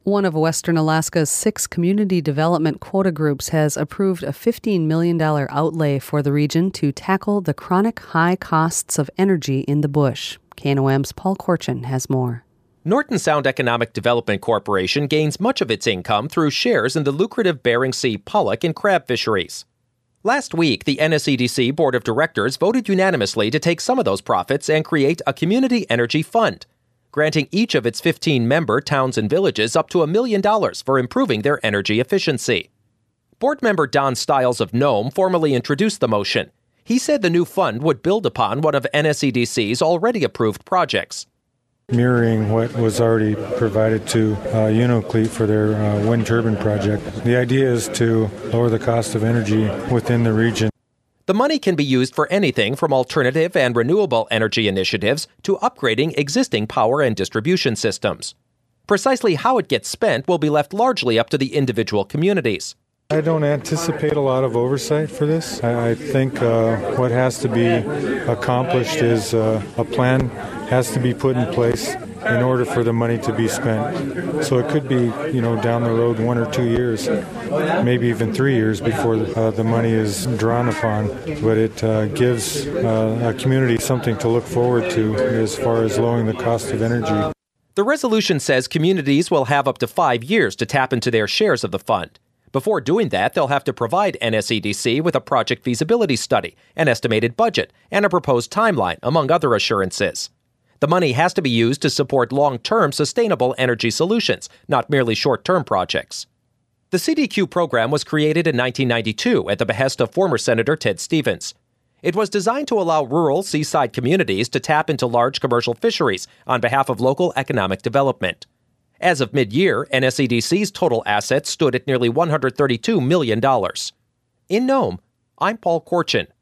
One of Western Alaska's 6 community development quota groups has approved a $15 million outlay for the region to tackle the chronic high costs of energy in the bush. KNOM's Paul Korchin has more. Norton Sound Economic Development Corporation gains much of its income through shares in the lucrative Bering Sea pollock and crab fisheries. Last week, the NSEDC Board of Directors voted unanimously to take some of those profits and create a community energy fund, granting each of its 15-member towns and villages up to $1 million for improving their energy efficiency. Board member Don Stiles of Nome formally introduced the motion. He said the new fund would build upon one of NSEDC's already approved projects, mirroring what was already provided to Unoclete for their wind turbine project. The idea is to lower the cost of energy within the region. The money can be used for anything from alternative and renewable energy initiatives to upgrading existing power and distribution systems. Precisely how it gets spent will be left largely up to the individual communities. I don't anticipate a lot of oversight for this. I think what has to be accomplished is a plan has to be put in place in order for the money to be spent. So it could be, down the road 1 or 2 years, maybe even 3 years before the money is drawn upon. But it gives a community something to look forward to as far as lowering the cost of energy. The resolution says communities will have up to 5 years to tap into their shares of the fund. Before doing that, they'll have to provide NSEDC with a project feasibility study, an estimated budget, and a proposed timeline, among other assurances. The money has to be used to support long-term sustainable energy solutions, not merely short-term projects. The CDQ program was created in 1992 at the behest of former Senator Ted Stevens. It was designed to allow rural seaside communities to tap into large commercial fisheries on behalf of local economic development. As of mid-year, NSEDC's total assets stood at nearly $132 million. In Nome, I'm Paul Korchin.